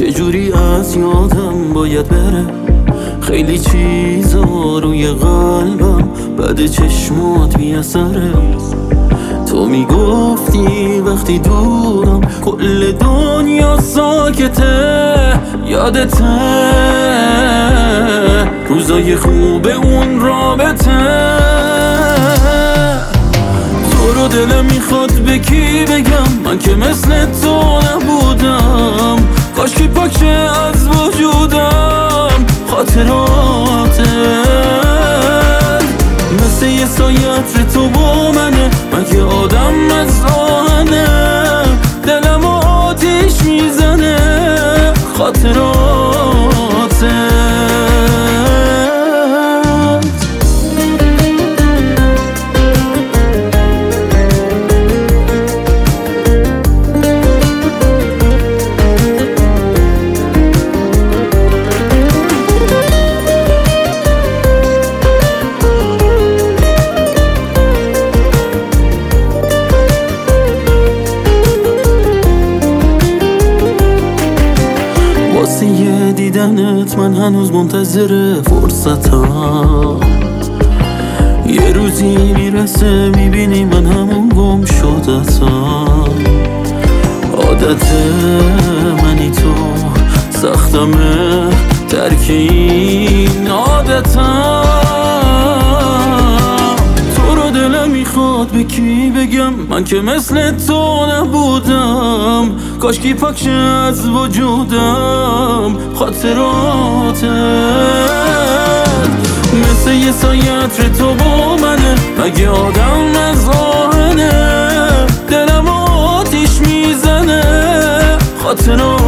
چجوری از یادم باید بره. خیلی چیزا روی قلبم بعد چشمات بی اثره. تو میگفتی وقتی دورم کل دنیا ساکته. یادته روزای خوب اون رابطه. تو رو دلم میخواد به کی بگم، من که مثل تو نبودم. کاشکی پاکه از وجودم خاطراتت، مثل یه سایت تو با منه. من که آدم از آهنه، دلم آتیش میزنه خاطراتت. واسه یه دیدنت من هنوز منتظر فرصتم. یه روزی میرسه میبینی من همون گم شدتم. عادت منی تو، سختمه ترک این عادتم. تو رو دلم میخواد به کی بگم، من که مثل تو نبودم. کاشکی پاکشه از وجودم خاطراتت، مثل یه سایت تو با منه. مگه آدم از آهنه، دلم آتیش میزنه خاطراتت.